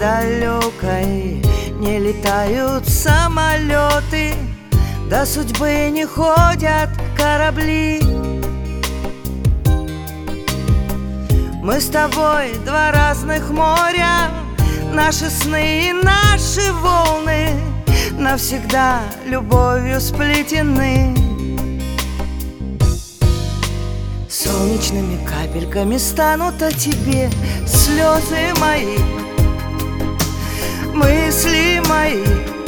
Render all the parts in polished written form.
далекой не летают самолеты, до судьбы не ходят корабли. Мы с тобой два разных моря, наши сны и наши волны навсегда любовью сплетены. Солнечными капельками станут о тебе слезы мои, мысли мои,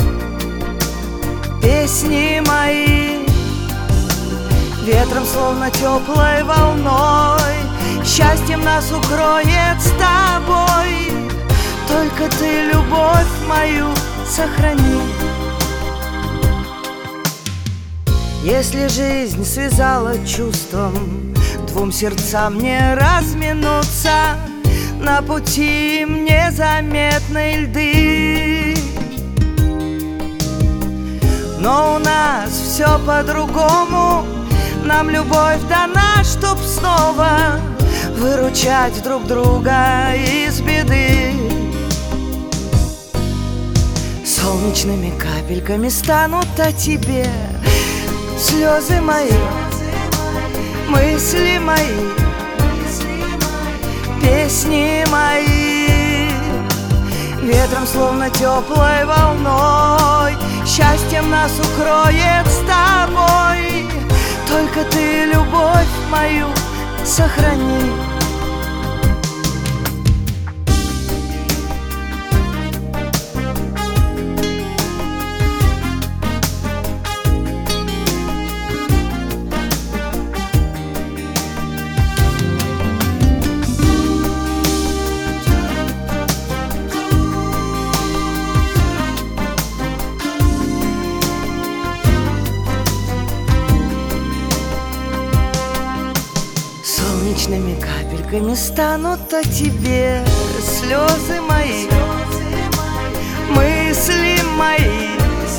песни мои. Ветром, словно теплой волной, счастьем нас укроет с тобой. Только ты любовь мою сохрани. Если жизнь связала чувством, двум сердцам не разминуться, на пути им незаметны льды. Но у нас все по-другому, нам любовь дана, чтоб снова выручать друг друга из беды. Солнечными капельками станут о тебе слезы мои, мысли мои, песни мои. Ветром, словно теплой волной, счастьем нас укроет с тобой. Только ты любовь мою сохрани. Солнечными капельками станут о тебе слезы мои, мысли мои,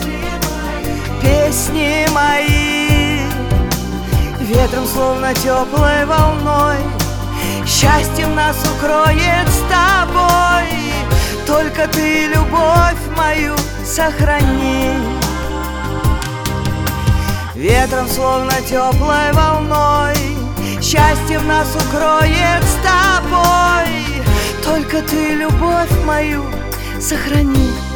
песни мои. Ветром, словно теплой волной, счастьем нас укроет с тобой. Только ты любовь мою сохрани. Ветром, словно теплой волной, счастьем нас укроет с тобой. Только ты любовь мою сохрани.